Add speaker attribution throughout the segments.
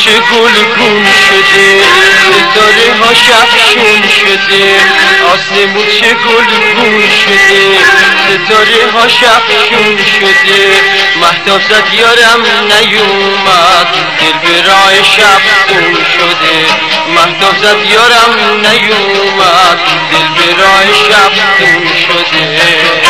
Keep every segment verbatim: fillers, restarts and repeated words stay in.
Speaker 1: چه گلگون شده، ستاره ها شفشون شده. آسمون چه گلگون شده، ستاره ها شفشون شده. مهتاب زد یارم نیومد، دل به راه شب خون شده. مهتاب زد یارم نیومد، دل به راه شب خون شده.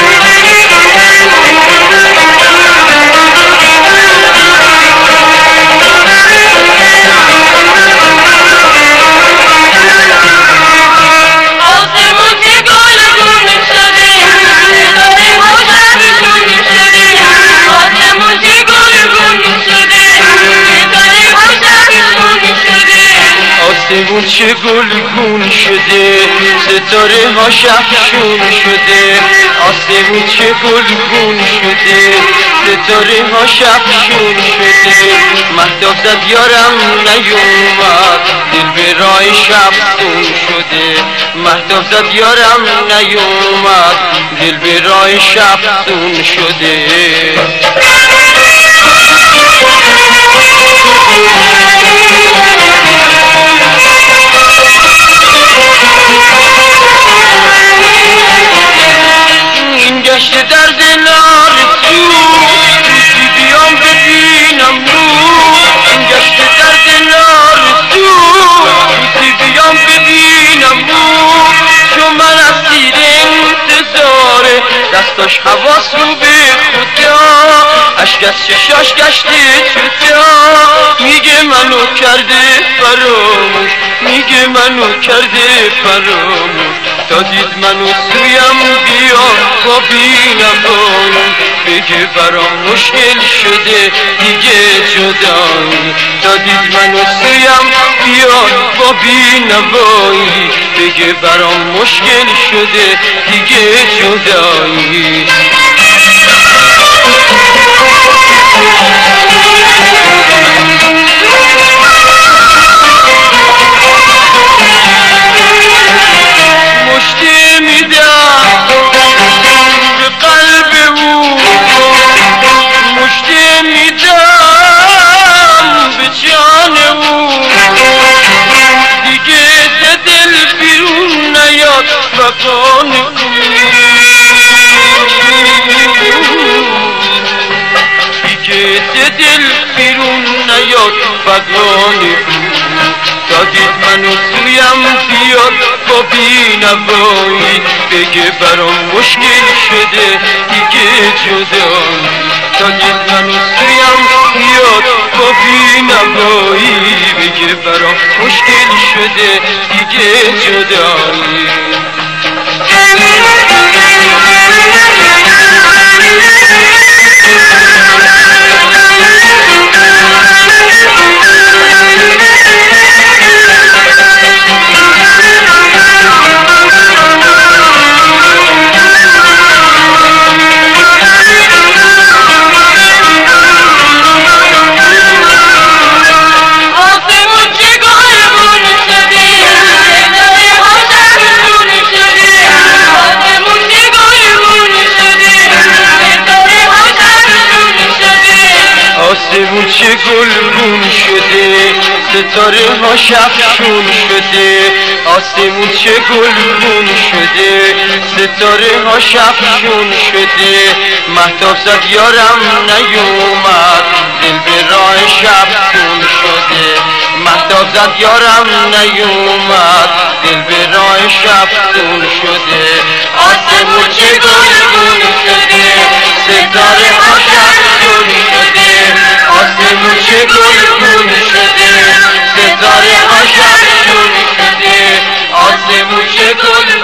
Speaker 1: آسمون چه گلگون شده، ستاره ها شفشون شده. آسمون چه گلگون شده، ستاره ها شفشون شده. مهتاب زد یارم نیومد، دل به راه شب خون شده. مهتاب زد یارم نیومد، دل به راه شب خون شده. گشت در دل آرزو، روزی بیام ببینم نور. گشت در دل آرزو، روزی بیام ببینم نور. چون من اسیر انتظاره، دستاش حواس رو به خدا. اشک از چشاش گشته چتا، میگه منو کرده فراموش، میگه منو کرده فراموش. تا دید منو سویم بیا با بینوایی، بگه برام مشکل شده دیگه جدایی. تا دید منو سویم بیا با بینوایی، بگه برام مشکل شده دیگه جدایی. مشتی میدم به قلب او، مشتی میدم به جان او. دیگه ز دل بیرون نیاد فقان او، دیگه ز دل بیرون نیاد فقان او. تا دید منو سویم بیاد با بینوایی، بگه برام مشکل شده دیگه جدایی. تا دید منو سویم بیاد با بینوایی، بگه برام مشکل شده دیگه جدایی. آسمون چه گلگون شده، ستاره ها شفشون شده. آسمون چه گلگون شده، ستاره ها شفشون شده. مهتاب زد یارم نیومد، دل به راه شب خون شده. مهتاب زد یارم نیومد، دل به راه شب خون شده. آسمون چه گلگون شده، ستاره ها شفشون شده. آسمون چه گلگون شده، ستاره ها شفشون شده. آسمون چه گلگون